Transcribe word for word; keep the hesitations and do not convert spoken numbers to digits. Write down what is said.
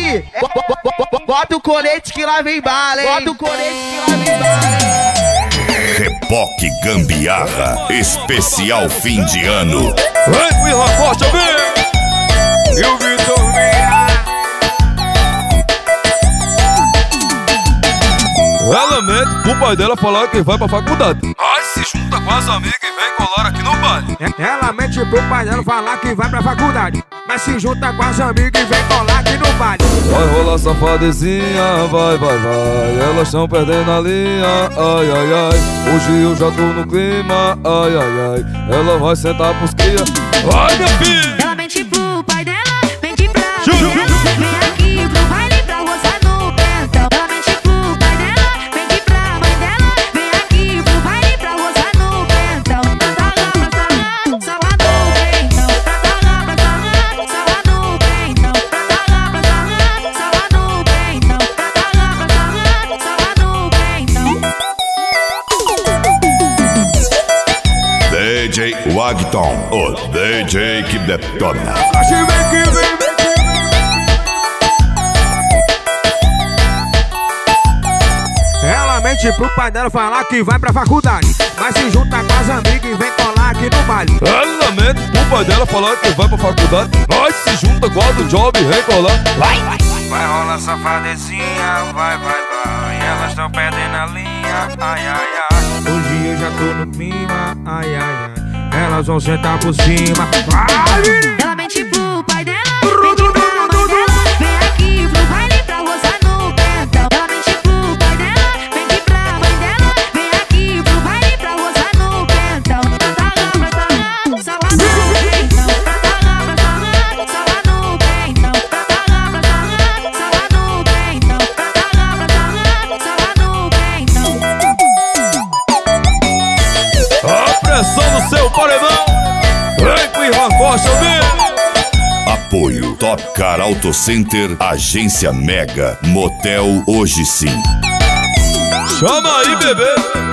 Aí, bota o colete que lá vem bala, hein? Bota o colete que lá vem bala. Reboque Gambiarra, especial fim de ano. Vem, Will Raposta, vem! E o Vitor Meira. Ela mente pro pai dela falar que vai pra faculdade. Aí se junta com as amigas e vem colar aqui no baile. Ela mente pro pai dela falar que vai pra faculdade, mas se junta com as amigas e vem colar aqui no baile. Vai rolar safadezinha, vai, vai, vai. Elas estão perdendo a linha, ai, ai, ai. Hoje eu já tô no clima, ai, ai, ai. Ela vai sentar pros cria. Vai, minha filha! Ela mente pro pai dela, mente pra mãe dela. Vem aqui pro baile pra gozar no pentão. Ela mente pro pai dela, mente pra mãe dela. Vem aqui pro baile pra gozar no pentão. Pra sarrar, pra sarrar, sarrar no pentão. Pra sarrar, pra sarrar, sarrar no pentão. Pra sarrar, pra sarrar, sarrar no pentão. Pra sarrar, pra sarrar, sarrar no pentão. D J Wagton, o D J que detona. Ela mente pro pai dela falar que vai pra faculdade, mas se junta com as amigas e vem colar aqui no baile. Ela mente pro pai dela falar que vai pra faculdade, mas se junta com a do job e vem colar. Vai, vai, vai. Vai rolar safadezinha, vai, vai, vai. Elas estão perdendo a linha, ai, ai, ai. Hoje eu já tô no clima, ai, ai, ai. Elas vão sentar por cima. Vai! Ela mente pro pai dela, mente pra mãe dela. Vem aqui pro baile pra gozar no pentão. Ela mente pro pai dela, mente pra mãe dela. Vem aqui pro baile pra gozar no pentão. Pra sarrar, pra sarrar, sarrar no pentão. Pra sarrar, pra sarrar, sarrar no pentão. Pra sarrar, pra sarrar, sarrar no pentão. Pra sarrar, pra sarrar, sarrar no pentão. A pressão no seu paredão. Vem com Irma Costa, vem! Apoio Top Car Auto Center, Agência Mega, Motel Hoje Sim. Chama aí, bebê!